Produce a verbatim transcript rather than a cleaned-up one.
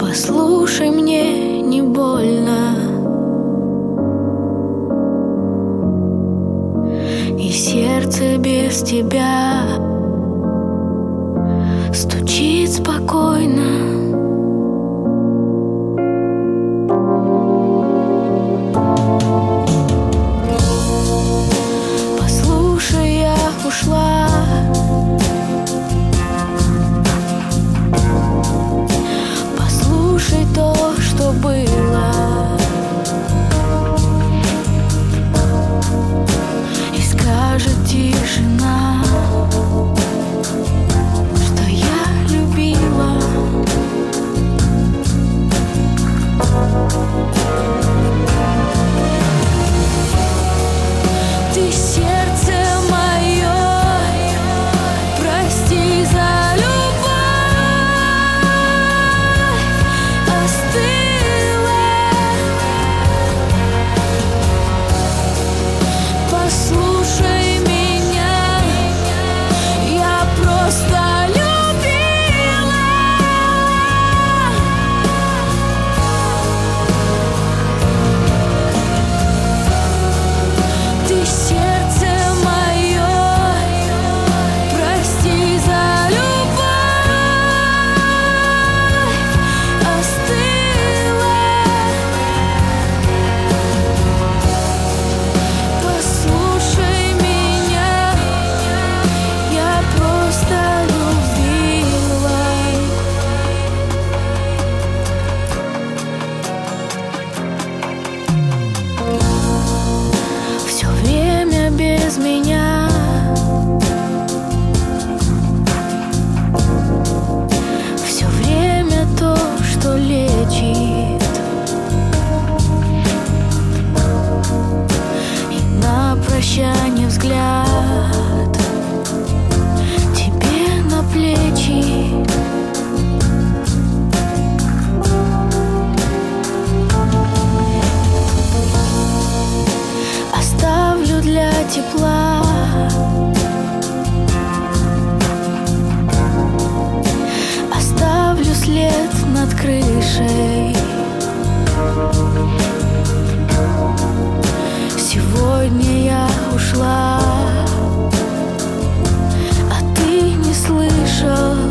Послушай, мне не больно, и сердце без тебя стучит спокойно. Послушай, я ушла, послушай то, что было, и скажет тишина, что я любила. Ты сердце мое, прости за любовь, остыла. Послушай меня, я просто любила. Ты сердце мое, прости за любовь, остыла. Послушай меня, я просто любила. Все время без меня, все время то, что лечит, и на прощание взгляд тебе на плечи. Оставлю для тепла, оставлю след над крышей. Сегодня я ушла, а ты не слышал.